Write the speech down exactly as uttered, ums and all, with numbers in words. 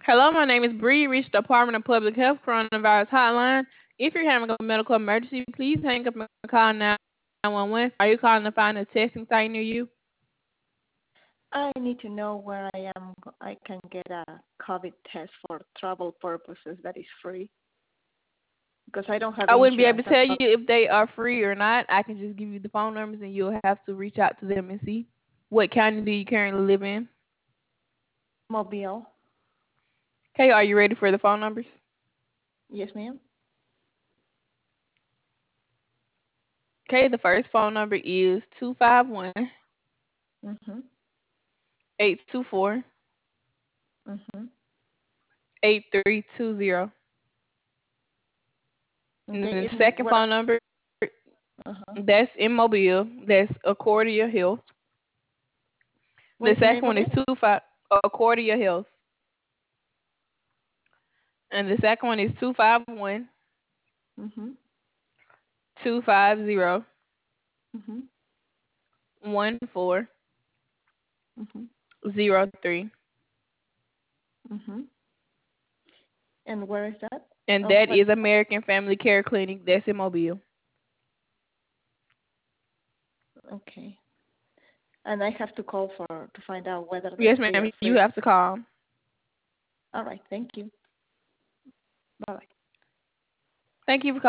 Hello, my name is Bree. You reached the Department of Public Health Coronavirus Hotline. If you're having a medical emergency, please hang up and call nine one one. Are you calling to find a testing site near you? I need to know where I am. I can get a COVID test for travel purposes that is free because I don't have I wouldn't be insurance. able to I'm tell you not if they are free or not. I can just give you the phone numbers and you'll have to reach out to them and see. What county do you currently live in? mobile. Okay, are you ready for the phone numbers? Yes, ma'am. Okay, the first phone number is two five one, Mhm. eight two four, Mhm. eight three two zero. And Okay. the And second what? phone number, Uh huh. that's in Mobile. That's Accordia Health. What The is the second name one of is it? two five Accordia Health. And the second one is two five one, Mhm. two five zero, Mhm. one four Mhm. zero three. Mhm. And where is that? And Oh, that what? is American Family Care Clinic. That's in Mobile. Okay. And I have to call for to find out whether they Yes, they are ma'am. You free. have to call. All right. Thank you. Bye bye. Thank you for calling.